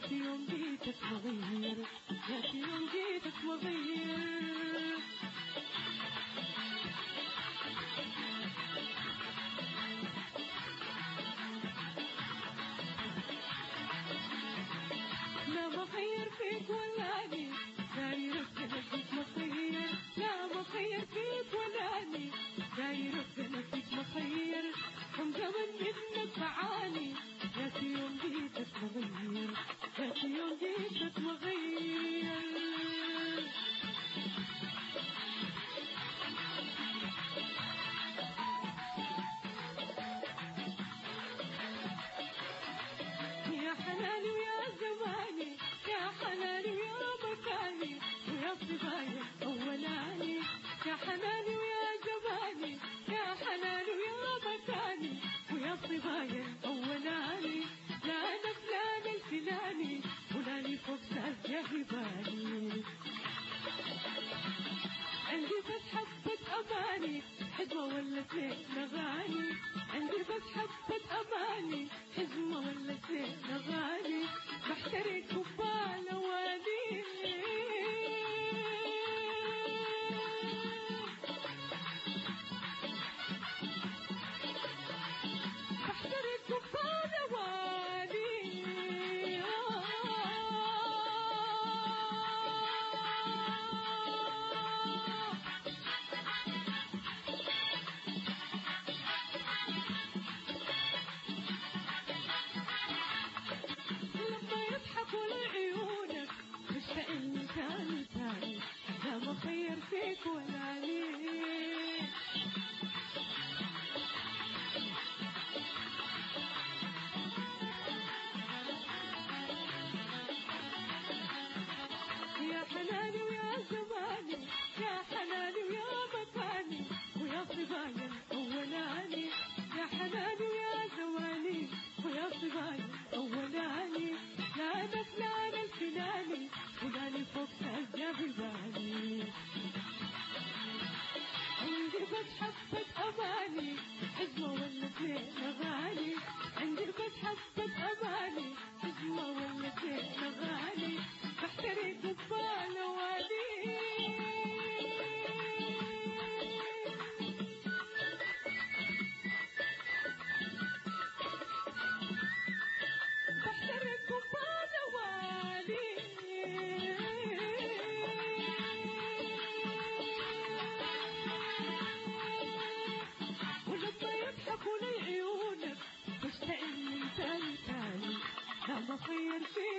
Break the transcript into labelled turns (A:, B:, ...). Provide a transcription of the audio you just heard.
A: في يوم جيتك مغير، يا في يوم جيتك مغير. لا مغير فيك ولاني داير بجنبك مخير، لا مغير فيك ولاني داير بجنبك مخير. ومجمن منك معاني يا في يوم جيتك مغير، يا في يوم جيتك مغير. يا حناني ويا زماني، يا حناني ويا مكاني ويا صبايا أولاني. يا حناني ويا زماني، يا حناني ويا مكاني ويا صبايا أولاني. لا أنا فلان الفلاني فلاني فوق ساس يا هباني. عندي بس حبة أماني حزمة ولا اثنين أغاني، عندي بس حبة أماني حزمة ولا اثنين أغاني. بحتري كوبا لواني، بحتري كوبا لواني. إني تاني تاني لا مخير فيك ولا لي. يا حناني ويا زماني، يا حناني ويا مكاني ويا صبايا أولاني. يا حناني ويا زماني ويا صبايا أولاني. لا أنا فلان الفلاني فلاني فوق ساس يا هباني. عندي بس حبة أماني حزمة ولا اثنين أغاني، عندي بس حبة أماني حزمة ولا اثنين أغاني. بحتري كوبا لواني، بحتري كوبا لواني. يضحكوا لي عيونك مشتاقين من تاني تاني لا مخير فيك